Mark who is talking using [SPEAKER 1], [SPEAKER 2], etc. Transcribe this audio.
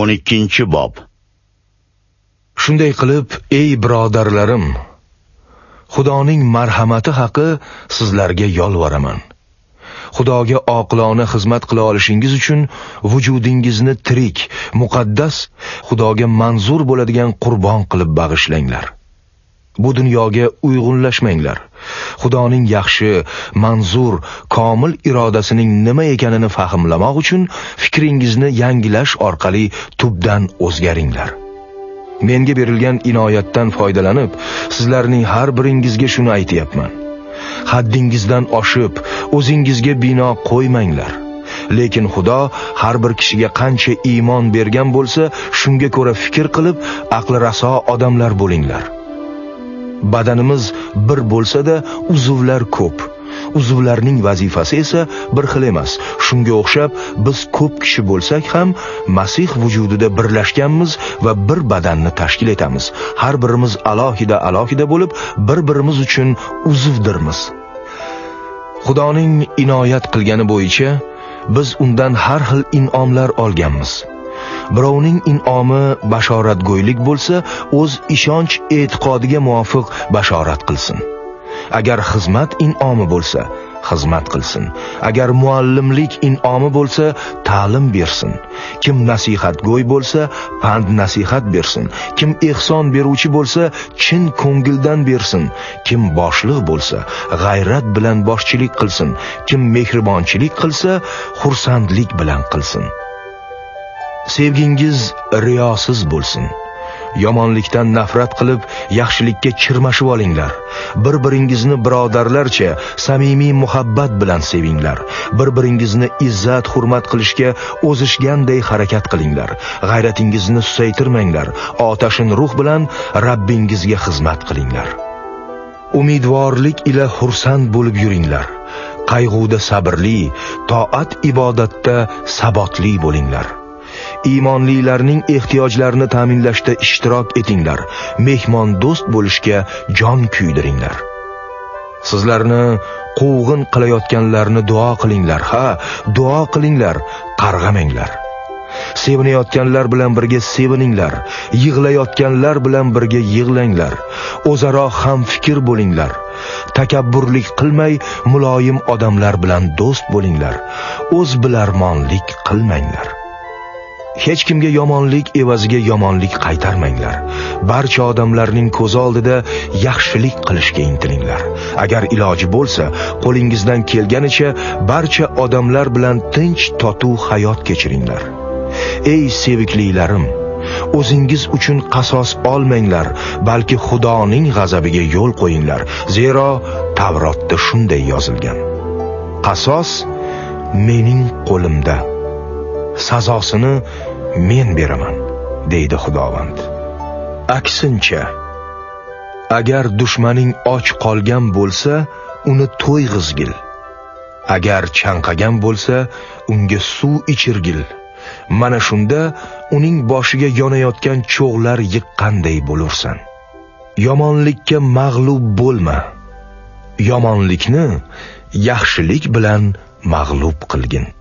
[SPEAKER 1] 12-bob.
[SPEAKER 2] Shunday qilib, ey birodarlarim, Xudoning marhamati haqi sizlarga yolvoraman. Xudoga oqilona xizmat qila olishingiz uchun vujudingizni tirik, muqaddas, Xudoga manzur bo'ladigan qurbon qilib bag'ishlanglar. Bu dunyoga uyg'unlashmanglar. Xudoning yaxshi, manzur, komil irodasining nima ekanini fahmlamoq uchun fikringizni yangilash orqali tubdan o'zgaringlar. Menga berilgan inoyatdan foydalanib, sizlarning har biringizga shuni aytayapman. Haddingizdan oshib, o'zingizga bino qo'ymanglar. Lekin Xudo har bir kishiga qancha iymon bergan bo'lsa, shunga ko'ra fikr qilib, aqli raso odamlar bo'linglar. Badanimiz bir bo'lsa-da, uzvlar ko'p. Uzvlarning vazifasi esa bir xil emas. Shunga o'xshab, biz ko'p kishi bo'lsak ham Masih vujudida birlashganmiz va bir badanni tashkil etamiz. Har birimiz alohida bo'lib, bir-birimiz uchun uzvdirmiz. Xudoning inoyat qilgani bo'yicha biz undan har xil in'omlar olganmiz. Birovning in'omi bashoratgo'ylik bo'lsa, o'z ishonch e'tiqodiga muvofiq bashorat qilsin. Agar xizmat in'omi bo'lsa, xizmat qilsin. Agar muallimlik in'omi bo'lsa, ta'lim bersin. Kim nasihatgo'y bo'lsa, pand nasihat bersin. Kim ehson beruvchi bo'lsa, chin ko'ngildan bersin. Kim boshliq bo'lsa, g'ayrat bilan boshchilik qilsin. Kim mehribonchilik qilsa, xursandlik bilan qilsin. Sevgingiz riyosiz bo'lsin. Yomonlikdan nafrat qilib, yaxshilikka chirmashib olinglar. Bir-biringizni birodarlarcha samimiy muhabbat bilan sevinglar. Bir-biringizni izzat, hurmat qilishga o'zishganday harakat qilinglar. G'ayratingizni susaytirmanglar. Otashin ruh bilan Rabbingizga xizmat qilinglar. Umidvorlik ila xursand bo'lib yuringlar. Qayg'uda sabrli, toat ibodatda sabotli bo'linglar. Iymonlilarning ehtiyojlarini ta'minlashda ishtirok etinglar. Mehmon do'st bo'lishga jon kuydiringlar. Sizlarni quvg'in qilayotganlarni duo qilinglar. Duo qilinglar, qarg'amanglar. Sevinayotganlar bilan birga sevininglar. Yig'layotganlar bilan birga yig'langlar. O'zaro ham fikr bo'linglar. Takabburlik qilmay, muloyim odamlar bilan do'st bo'linglar. O'z bilarmonlik qilmanglar. Hech kimga yomonlik evaziga yomonlik qaytarmanglar. Barcha odamlarning ko'zi oldida yaxshilik qilishga intilinglar. Agar iloji bo'lsa, qo'lingizdan kelganicha barcha odamlar bilan tinch, totuv hayot kechiringlar. Ey seviklilarim, o'zingiz uchun qasos olmanglar, balki Xudoning g'azabiga yo'l qo'yinglar. Zero Tavrotda shunday yozilgan. Qasos mening qo'limda. Sazosini men beraman, deydi Xudovand. Aksincha, agar dushmaning och qolgan bo'lsa, uni to'yg'izgil. Agar chanqagan bo'lsa, unga suv ichirgil. Mana shunda uning boshiga yonayotgan cho'g'lar yiqqanday bo'lursan. Yomonlikka mag'lub bo'lma. Yomonlikni yaxshilik bilan mag'lub qilgin.